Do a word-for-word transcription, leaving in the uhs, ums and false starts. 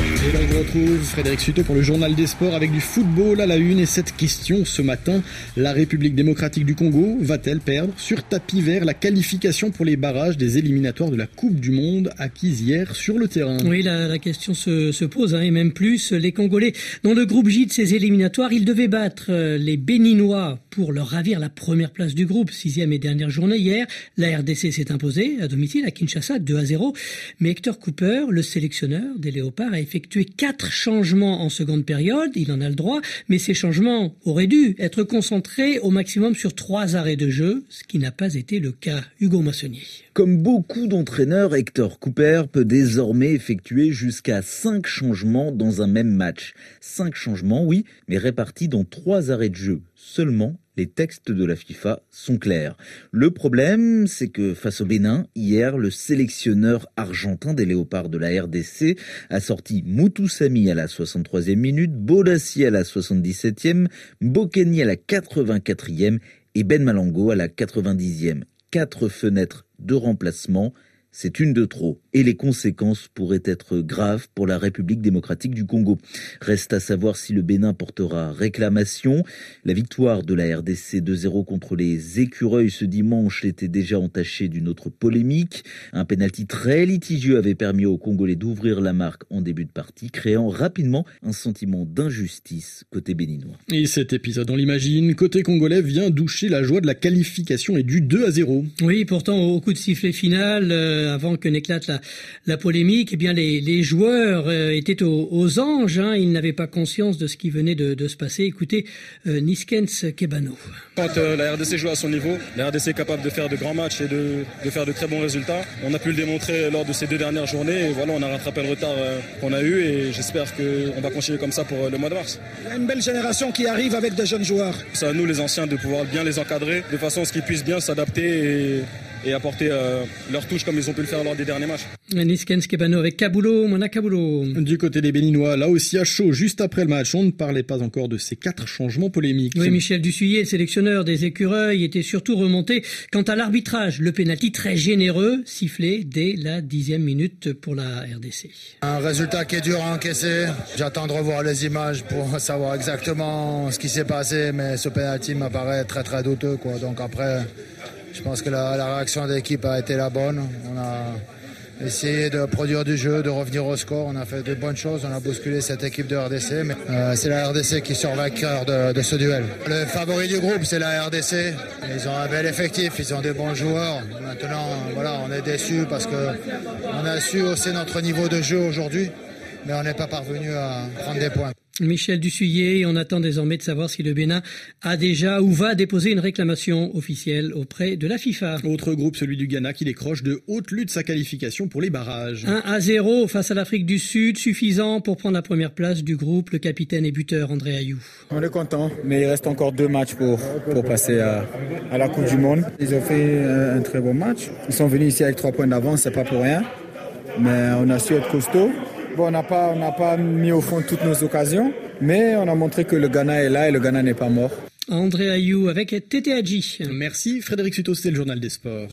Et donc on retrouve Frédéric Suto pour le journal des sports avec du football à la une et cette question ce matin. La République démocratique du Congo va-t-elle perdre sur tapis vert la qualification pour les barrages des éliminatoires de la Coupe du Monde acquise hier sur le terrain? Oui, la, la question se, se pose hein, et même plus. Les Congolais, dans le groupe J de ces éliminatoires, ils devaient battre les Béninois pour leur ravir la première place du groupe. Sixième et dernière journée hier, la R D C s'est imposée à domicile à Kinshasa deux à zéro. Mais Hector Cooper, le sélectionneur des Léopards, a effectué quatre changements en seconde période, il en a le droit, mais ces changements auraient dû être concentrés au maximum sur trois arrêts de jeu, ce qui n'a pas été le cas. Hugo Massonnier. Comme beaucoup d'entraîneurs, Hector Cooper peut désormais effectuer jusqu'à cinq changements dans un même match. Cinq changements, oui, mais répartis dans trois arrêts de jeu. Seulement, les textes de la FIFA sont clairs. Le problème, c'est que face au Bénin, hier, le sélectionneur argentin des Léopards de la R D C a sorti Moutou Samy à la soixante-troisième minute, Bodassi à la soixante-dix-septième, Bokeni à la quatre-vingt-quatrième et Ben Malango à la quatre-vingt-dixième. Quatre fenêtres de remplacement, c'est une de trop. Et les conséquences pourraient être graves pour la République démocratique du Congo. Reste à savoir si le Bénin portera réclamation. La victoire de la R D C deux zéro contre les Écureuils ce dimanche était déjà entachée d'une autre polémique. Un pénalty très litigieux avait permis aux Congolais d'ouvrir la marque en début de partie, créant rapidement un sentiment d'injustice côté béninois. Et cet épisode, on l'imagine, côté congolais vient doucher la joie de la qualification et du deux à zéro. Oui, pourtant au coup de sifflet final, euh, avant que n'éclate la, la polémique, eh bien les, les joueurs euh, étaient aux, aux anges. Hein, ils n'avaient pas conscience de ce qui venait de, de se passer. Écoutez, euh, Niskens Kebano. Quand euh, la R D C joue à son niveau, la R D C est capable de faire de grands matchs et de, de faire de très bons résultats. On a pu le démontrer lors de ces deux dernières journées. Et voilà, on a rattrapé le retard euh, qu'on a eu et j'espère qu'on va continuer comme ça pour euh, le mois de mars. Il y a une belle génération qui arrive avec de jeunes joueurs. C'est à nous les anciens de pouvoir bien les encadrer de façon à ce qu'ils puissent bien s'adapter et et apporter euh, leur touche comme ils ont pu le faire lors des derniers matchs. Niskens Kebano avec Kabulo, Mona Kabulo. Du côté des Béninois, là aussi à chaud, juste après le match, on ne parlait pas encore de ces quatre changements polémiques. Oui, Michel Dussuyer, sélectionneur des Écureuils, était surtout remonté quant à l'arbitrage. Le pénalty très généreux, sifflé dès la dixième minute pour la R D C. Un résultat qui est dur à encaisser. J'attends de revoir les images pour savoir exactement ce qui s'est passé, mais ce pénalty m'apparaît très très douteux, quoi. Donc après, je pense que la, la réaction de l'équipe a été la bonne. On a essayé de produire du jeu, de revenir au score. On a fait de bonnes choses. On a bousculé cette équipe de R D C. Mais euh, c'est la R D C qui sort vainqueur de, de ce duel. Le favori du groupe, c'est la R D C. Ils ont un bel effectif. Ils ont des bons joueurs. Maintenant, voilà, on est déçus parce que on a su hausser notre niveau de jeu aujourd'hui, mais on n'est pas parvenu à prendre des points. Michel Dussuyer, on attend désormais de savoir si le Bénin a déjà ou va déposer une réclamation officielle auprès de la FIFA. Autre groupe, celui du Ghana, qui décroche de haute lutte sa qualification pour les barrages. un à zéro face à l'Afrique du Sud, suffisant pour prendre la première place du groupe. Le capitaine et buteur André Ayou. On est content, mais il reste encore deux matchs pour, pour passer à, à la Coupe du Monde. Ils ont fait un, un très bon match. Ils sont venus ici avec trois points d'avance, c'est pas pour rien. Mais on a su être costaud. Bon, on n'a pas, on n'a pas mis au fond toutes nos occasions, mais on a montré que le Ghana est là et le Ghana n'est pas mort. André Ayou avec Tete Hadji. Merci Frédéric Suto, c'était le journal des sports.